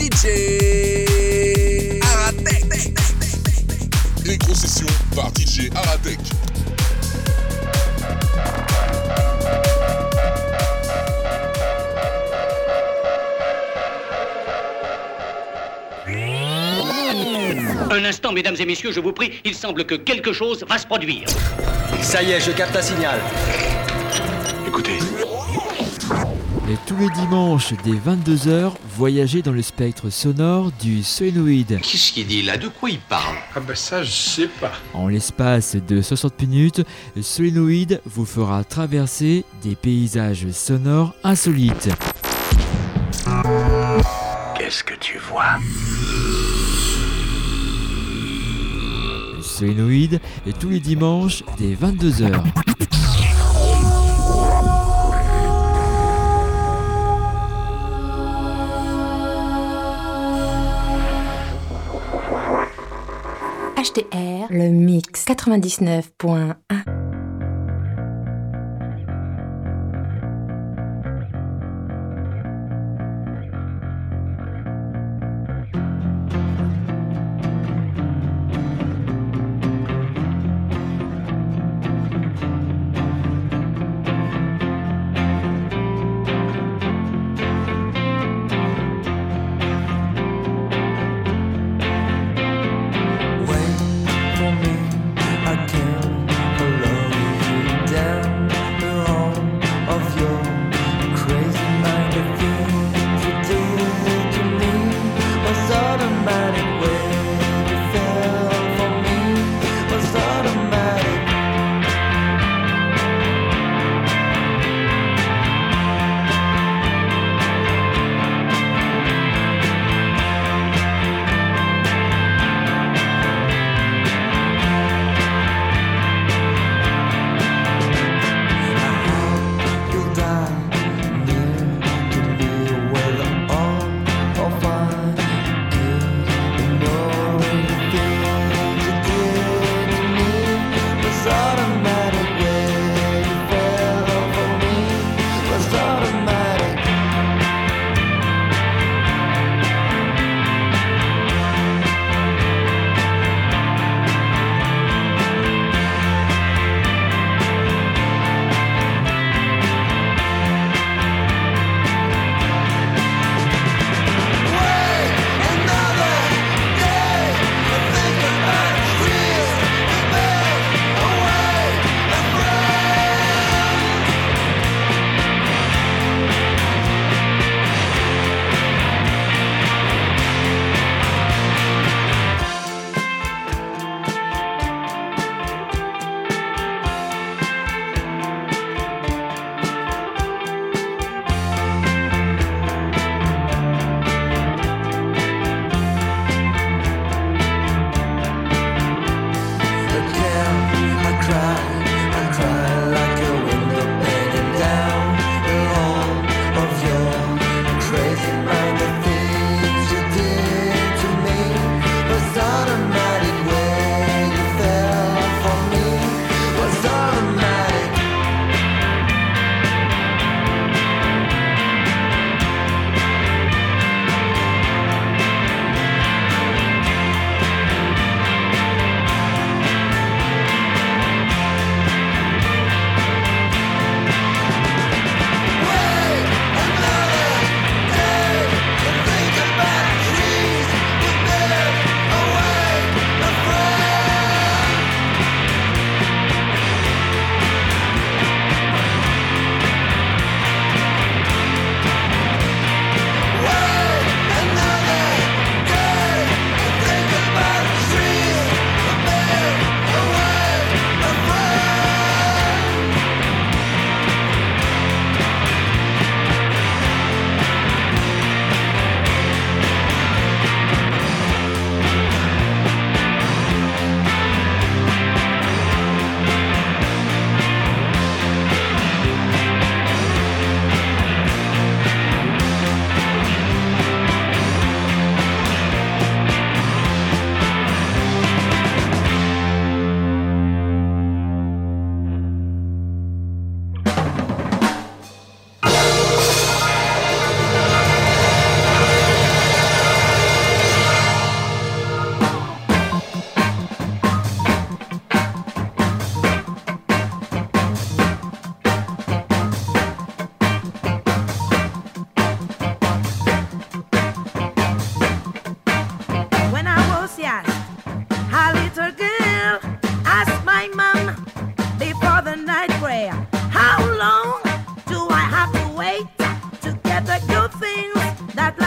DJ Aratech. Les grosses sessions par DJ Aratech. Un instant, mesdames et messieurs, je vous prie, il semble que quelque chose va se produire. Ça y est, je capte un signal. Écoutez. Et tous les dimanches, dès 22h, voyagez dans le spectre sonore du solénoïde. Qu'est-ce qu'il dit là? De quoi il parle? Ah ben ça, je sais pas. En l'espace de 60 minutes, le solénoïde vous fera traverser des paysages sonores insolites. Qu'est-ce que tu vois? Le solénoïde est tous les dimanches dès 22h. HTR, le mix 99.1. Wait for me, I can't alone.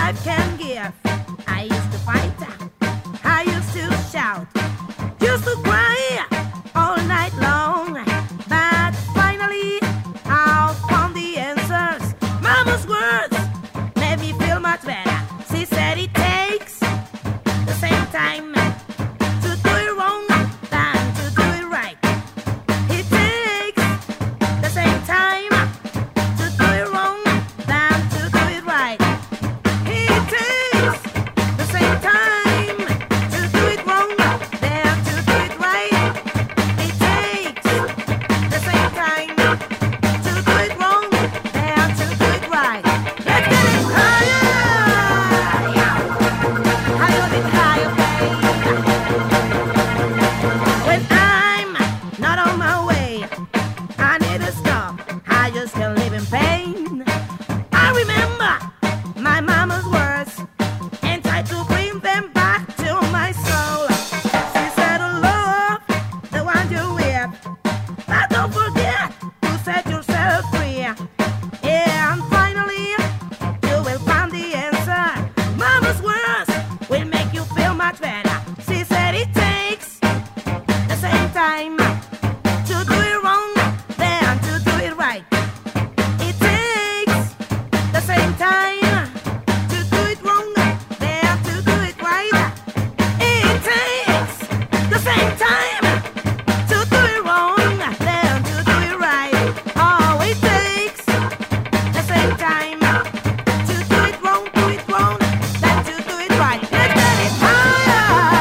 life can give. I used to fight, I used to shout, used to cry all night long. But finally, I found the answers. Mama's words made me feel much better. She said it takes the same time to do it wrong than to do it right. It takes the same time to do it wrong than to do it right. It takes the same time to do it wrong than to do it right. It takes the same time to do it wrong than to do it right. Let's get it higher, higher and higher, babe. When I'm not on my way, I need to stop. I just can't live in pain. I remember my mama's words and try to bring them back to my soul. She said, love the one you're with, but don't forget to set yourself free. Yeah, and finally you will find the answer. Mama's words will make you feel much better. She said it takes the same time to do it wrong than to do it right. It takes the same time to do it wrong than to do it right. It takes the same time to do it wrong than to do it right. Oh, it takes the same time to do it wrong than to do it right. Let's get it higher.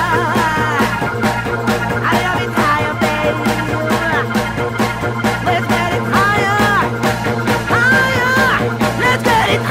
I love it higher, baby. Let's get it higher, higher. Let's get it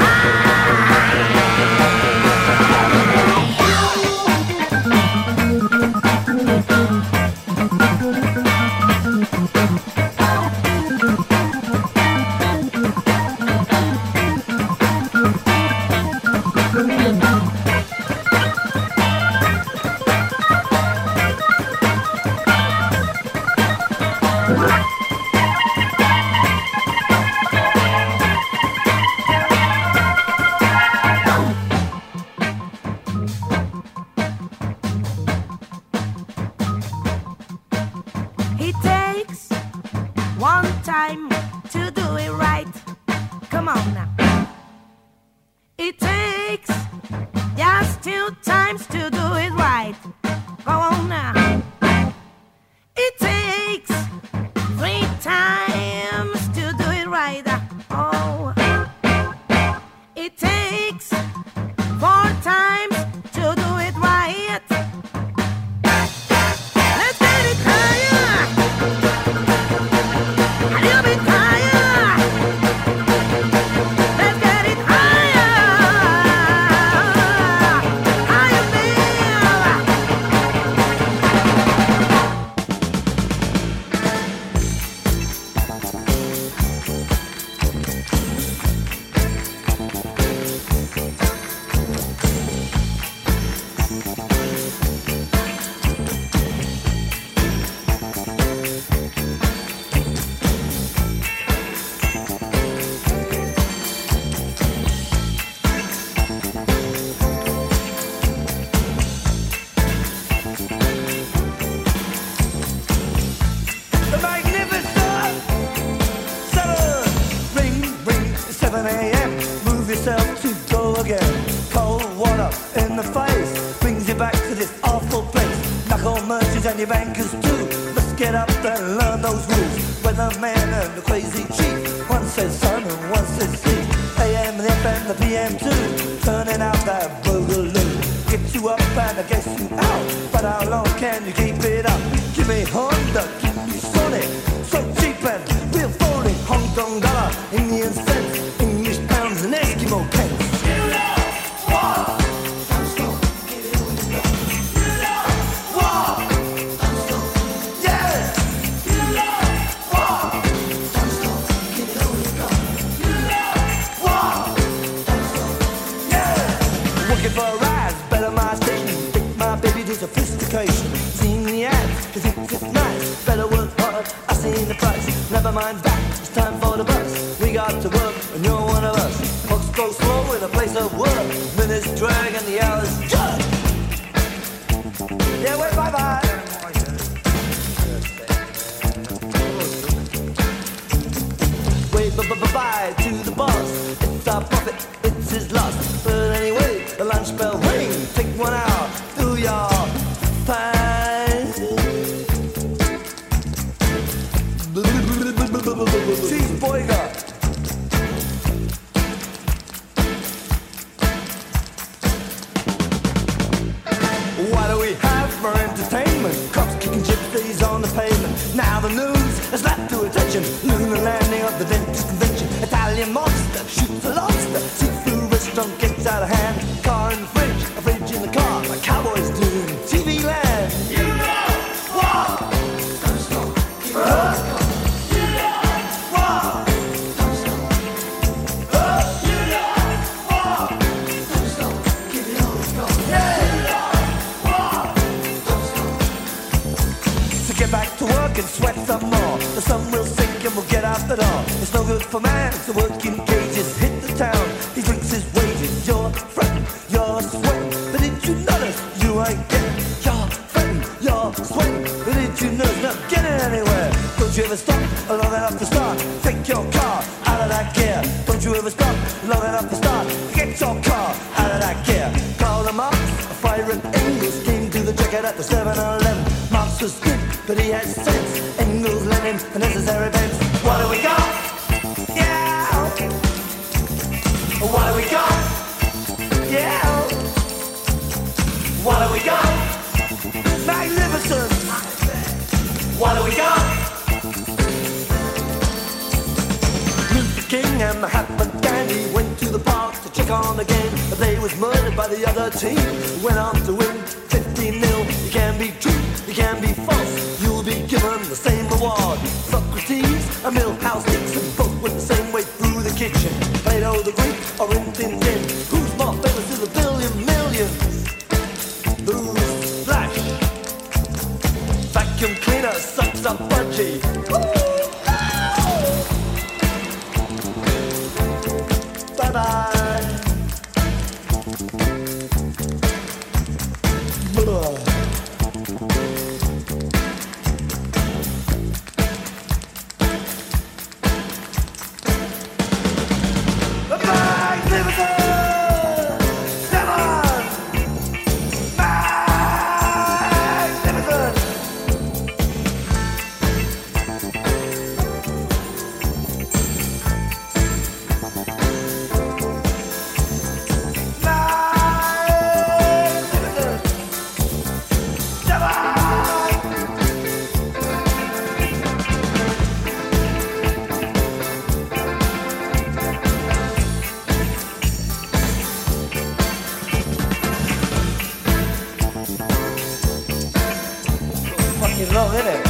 It takes one time to do it right. Come on now. It takes just 2 times to do it right. Go on now. It takes 3 times to do it right. Oh, it takes 4 times to do it right. Let's get it higher, a little bit higher. Let's get it higher, higher, The magnificent 7 ring, ring, 7 a.m. Move yourself to go again. Cold water in the face brings you back to this awful place. Knuckle merchants and your bankers too must get up and learn those rules. Weatherman and the crazy chief, one says sun and one says sea. AM, the FM, the PM too, turning out that boogaloo. Get you up and I guess you out, but how long can you keep it up? Give me Honda, give me Sonic, so cheap and real phony. Hong Kong dollar, Indian cents, English pounds and Eskimo pence. Looking for a rise, better my station. Take my baby to sophistication. Seen the ads, cause it's nice. Better work hard, I seen the price. Never mind that, it's time for the bus. We got to work, and you're one of us. Folks go slow in a place of work. Minutes drag and the hours judge. Yeah, wait, bye-bye. Wait, bye-bye to the boss. It's our profit, it's his loss. But anyway, the lunch bell ring. Take 1 hour, do your fine. Cheese boyga. What do we have for entertainment? Cops kicking gypsies on the pavement. Now the news has left to attention. Lunar landing of the dentist convention. Italian monster shoots a lobster. Seafood restaurant gets out of hand. Car in the fridge, a fridge in the car. Like cowboys do in TV land. You know what? Don't stop. Keep it up. You know what? Don't stop. You know what? Don't stop. Keep it on. Yeah. Get back to work and sweat some more. The sun will sink and we'll get out the door. It's no good for man to work in cages. Hit the town, he drinks his wages. You're fretting, you're sweating, but did you notice you ain't getting? You're fretting, you're sweating, but did you notice not getting anywhere? Don't you ever stop long enough to start? Take your car out of that gear. Don't you ever stop long enough to start? Get your car out of that gear. Karl Marx, a fire at Engels, came to the jacket at the 7-Eleven. Marx was good, but he had sense. Engels, Lenin, the necessary bends. What do we got? Yeah. What do we got? Yeah. What do we got? Magnificent. What do we got? Luther King and Mahatma Gandhi went to the park to check on the game. But they was murdered by the other team. Went on to win 15-0. You can be true, you can be false. You'll be given the same reward. Socrates and Milhouse Nixon both went the same way through the kitchen. Plato the Greek or Rin Tin Tin. Who's more famous to the billion millions? Who's Flash? Vacuum cleaner sucks up budgie. Bye-bye. Long, isn't it?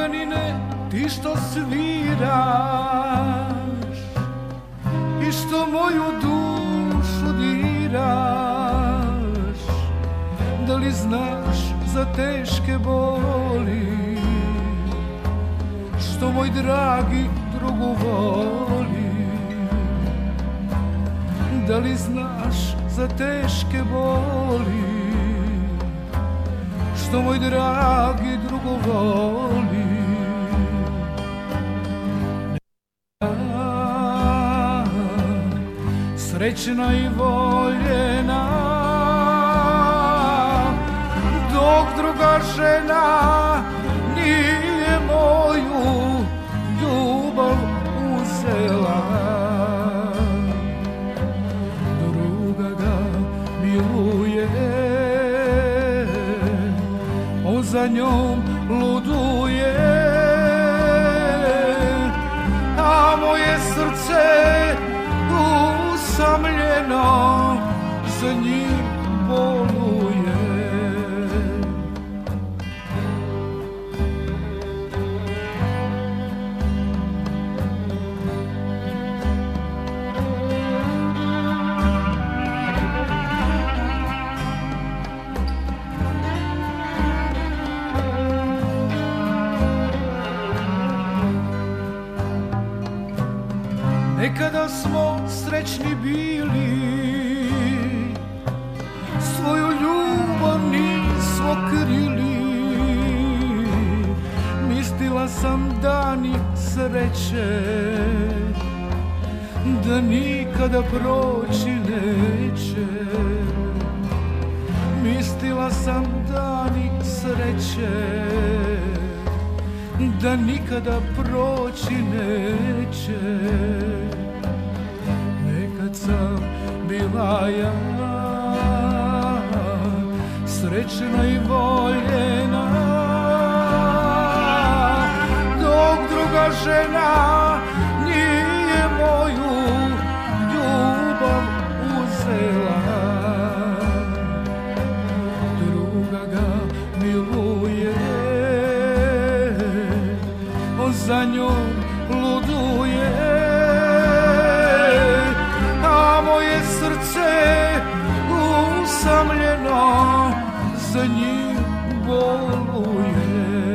Ciganine, ti što sviraš i što moju dušu diraš, da li znaš za teške boli što moj dragi drugu voli? Da li znaš za teške boli što moj dragi drugu voli? Srećna i voljena dok druga žena nije moju ljubav uzela. Druga ga miluje, on za njom luduje, a moje srce usamljeno za njim boluje. Nekada smo srećni bili, svoju ljubav nismo krili. Mislila sam dani sreće da nikada proći neće. Mislila sam dani sreće da nikada proći neće. Nekad sam bila ja srećna i voljena, dok druga žena nije moju ljubav uzela. Druga ga miluje, on za njom luduje, a moje srce usamljeno za njim boluje.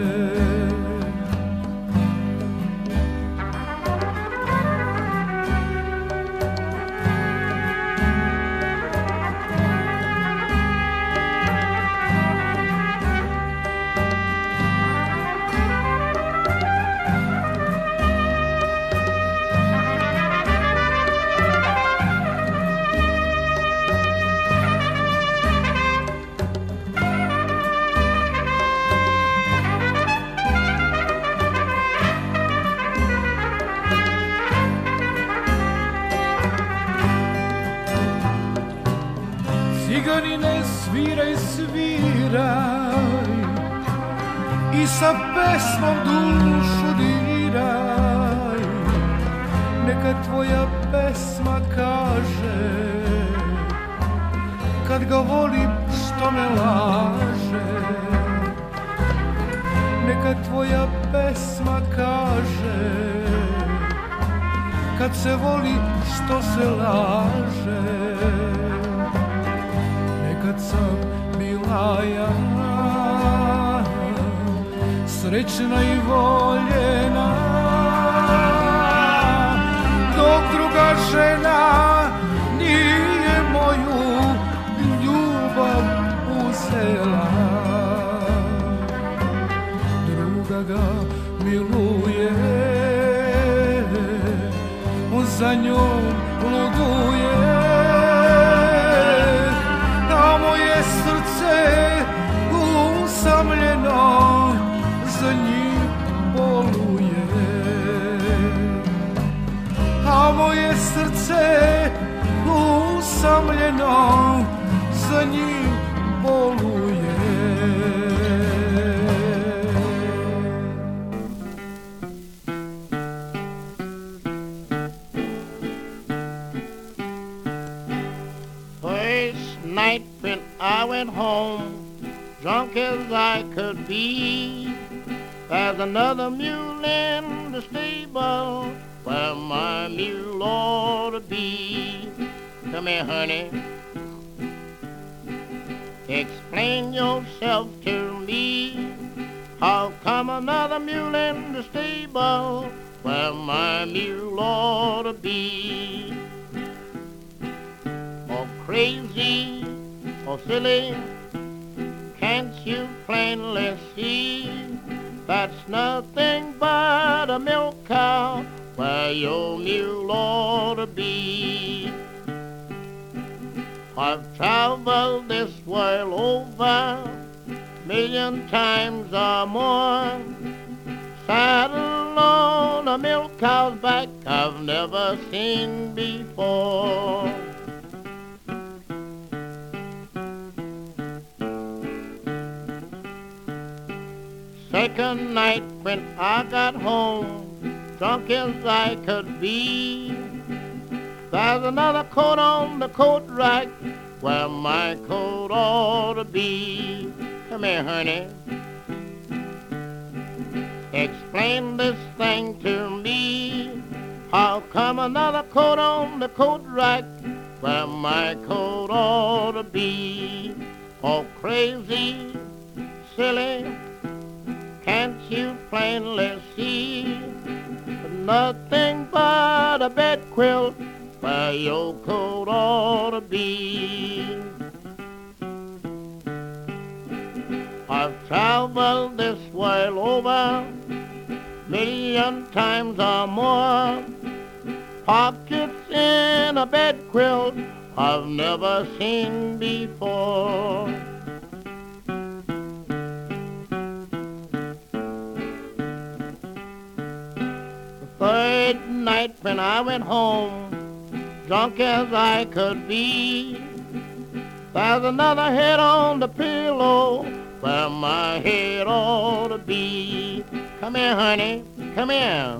Ciganine, sviraj, sviraj i sa pesmom dušu diraj. Neka tvoja pesma kaže kad ga volim što me laže. Neka tvoja pesma kaže kad se voli što se laže. Kad sam bila ja srećna i voljena, dok druga žena nije moju ljubav uzela. Druga ga miluje, on za njom luduje, a moje srce usamljeno za njim boluje. A moje srce usamljeno za njim boluje. Night I went home, drunk as I could be. There's another mule in the stable where my mule ought to be. Come here, honey. Explain yourself to me. How come another mule in the stable where my mule ought to be? Oh, crazy, oh, silly, can't you plainly see? That's nothing but a milk cow where your mule ought to be. I've traveled this world over 1,000,000 times or more. Saddle on a milk cow's back I've never seen before. Second night when I got home, drunk as I could be, there's another coat on the coat rack where my coat ought to be. Come here, honey. Explain this thing to me. How come another coat on the coat rack where my coat ought to be? Oh, crazy, silly, can't you plainly see? Nothing but a bed quilt where your coat ought to be. I've traveled this world over 1,000,000 times or more. Pockets in a bed quilt I've never seen before. The third night when I went home, drunk as I could be, there's another head on the pillow where my head ought to be. Come here, honey, come here.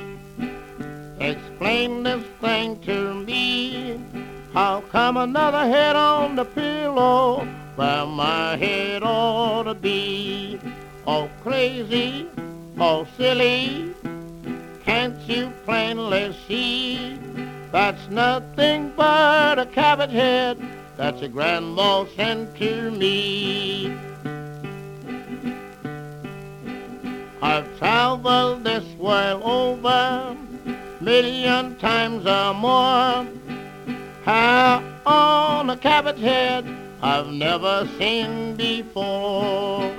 Explain this thing to me. How come another head on the pillow where my head ought to be? Oh, crazy, oh, silly, can't you plainly see? That's nothing but a cabbage head that your grandma sent to me. I've traveled this world over 1,000,000 times or more. How on a cabbage head I've never seen before.